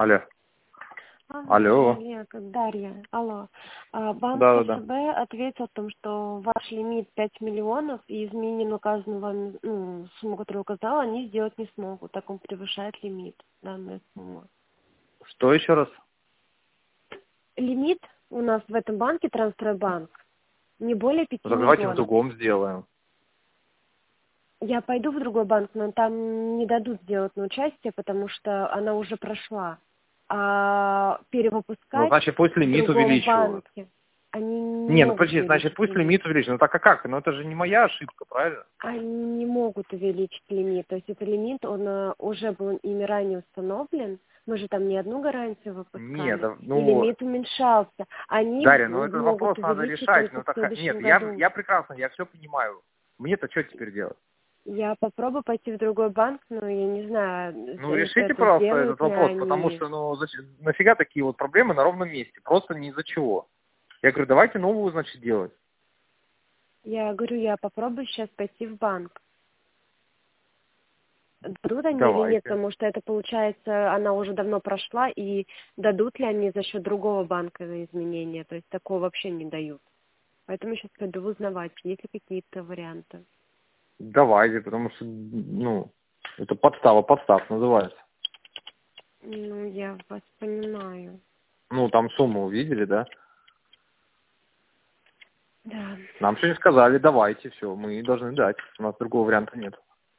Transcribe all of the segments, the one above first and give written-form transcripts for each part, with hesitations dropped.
Алло. Алло. Олег, Дарья, алло. Банк Да. ВТБ ответил о том, что ваш лимит 5 миллионов и изменение указанную вам сумму, которую указала, они сделать не смогут, так он превышает лимит, данная сумма. Что еще раз? Лимит у нас в этом банке, Транстройбанк, не более 5 Ну, так давайте в миллионов. другом сделаем. Я пойду в другой банк, но там не дадут сделать на участие, потому что она уже прошла. А Ну, перевыпускать значит, пусть в лимит другом увеличивают. банке они не Не, ну могут подожди, значит, увеличить пусть лимит. лимит увеличивают. Ну так а как? Ну это же не моя ошибка, правильно? Они не могут увеличить лимит. То есть этот лимит, он уже был ими ранее установлен. Мы же там не одну гарантию Нет, выпускали. да, И ну, лимит уменьшался. Они Дарья, ну этот могут вопрос надо увеличить решать. только Ну в так, следующем нет, году. я прекрасно, я все понимаю. Мне-то что теперь делать? Я попробую пойти в другой банк, но я не знаю, Ну, решите, это пожалуйста, сделают этот ли вопрос, потому они. что, ну, нафига такие вот проблемы на ровном месте? Просто ни из-за чего. Я говорю, давайте новую, значит, делать. Я говорю, я попробую сейчас пойти в банк. Дадут они или нет, Давайте. потому что это, получается, она уже давно прошла, и дадут ли они за счет другого банка изменения, то есть такого вообще не дают. Поэтому сейчас пойду узнавать, есть ли какие-то варианты. Давайте, потому что, ну, это подстав называется. Ну, я вас понимаю. Ну, там сумму увидели, да? Да. Нам сегодня сказали, давайте, все, мы должны дать. У нас другого варианта нет.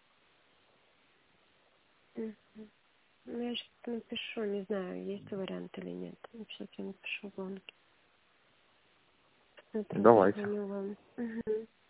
Мгм. Ну, я сейчас напишу, не знаю, есть вариант или нет. Сейчас я напишу в банке. Посмотрю, Давайте. позвоню вам. Мгм.